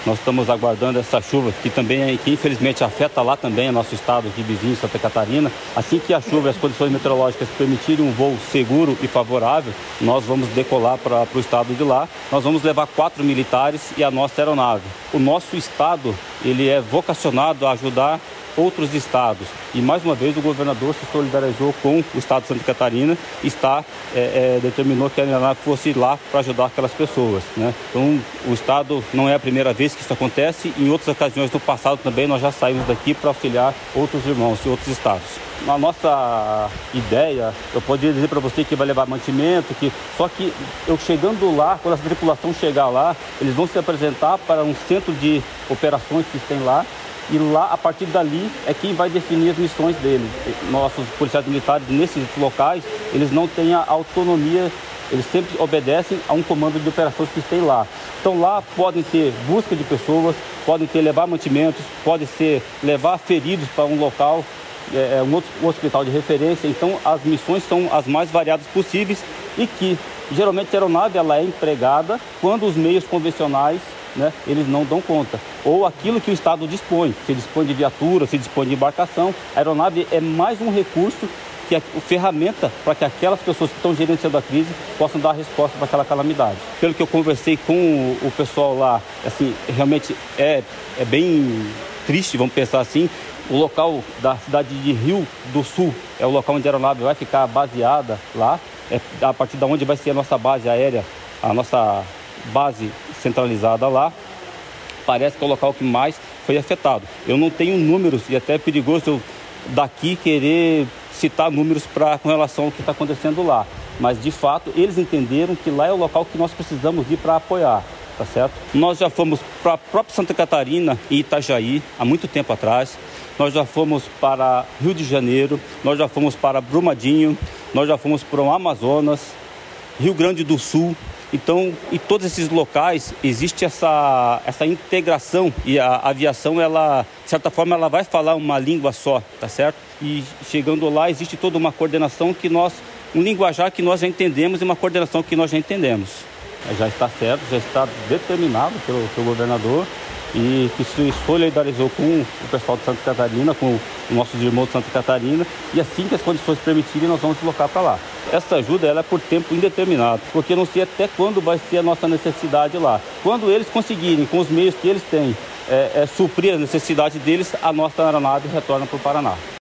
Nós estamos aguardando essa chuva, que também que infelizmente afeta lá também o nosso estado aqui vizinho, Santa Catarina. Assim que a chuva e as condições meteorológicas permitirem um voo seguro e favorável, nós vamos decolar para o estado de lá. Nós vamos levar 4 militares e a nossa aeronave. O nosso estado, ele é vocacionado a ajudar outros estados. E mais uma vez o governador se solidarizou com o estado de Santa Catarina e determinou que a aeronave fosse lá para ajudar aquelas pessoas, né? Então o estado não é a primeira vez que isso acontece. Em outras ocasiões no passado também nós já saímos daqui para auxiliar outros irmãos de outros estados. A nossa ideia, eu poderia dizer para você que vai levar mantimento, só que eu chegando lá, quando essa tripulação chegar lá, eles vão se apresentar para um centro de operações que tem lá. E lá, a partir dali, é quem vai definir as missões deles. Nossos policiais militares, nesses locais, eles não têm a autonomia, eles sempre obedecem a um comando de operações que tem lá. Então lá podem ter busca de pessoas, podem ter levar mantimentos, pode ser levar feridos para um local, um outro hospital de referência. Então as missões são as mais variadas possíveis e que, geralmente, a aeronave ela é empregada quando os meios convencionais, né, eles não dão conta. Ou aquilo que o Estado dispõe, se dispõe de viatura, se dispõe de embarcação. A aeronave é mais um recurso, que é a ferramenta para que aquelas pessoas que estão gerenciando a crise possam dar resposta para aquela calamidade. Pelo que eu conversei com o pessoal lá, assim, realmente é bem triste, vamos pensar assim. O local da cidade de Rio do Sul é o local onde a aeronave vai ficar baseada lá, a partir de onde vai ser a nossa base aérea, a nossa base centralizada lá. Parece que é o local que mais foi afetado. Eu não tenho números e até é perigoso eu daqui querer citar números com relação ao que está acontecendo lá. Mas, de fato, eles entenderam que lá é o local que nós precisamos ir para apoiar, tá certo? Nós já fomos para a própria Santa Catarina e Itajaí há muito tempo atrás. Nós já fomos para Rio de Janeiro, nós já fomos para Brumadinho, nós já fomos para o Amazonas, Rio Grande do Sul. Então, em todos esses locais existe essa integração e a aviação, ela, de certa forma, ela vai falar uma língua só, tá certo? E chegando lá existe toda uma coordenação um linguajar que nós já entendemos e uma coordenação que nós já entendemos. Já está certo, já está determinado pelo governador e que se solidarizou com o pessoal de Santa Catarina, com os nossos irmãos de Santa Catarina, e assim que as condições permitirem, nós vamos deslocar para lá. Essa ajuda ela é por tempo indeterminado, porque eu não sei até quando vai ser a nossa necessidade lá. Quando eles conseguirem, com os meios que eles têm, suprir a necessidade deles, a nossa aeronave retorna para o Paraná.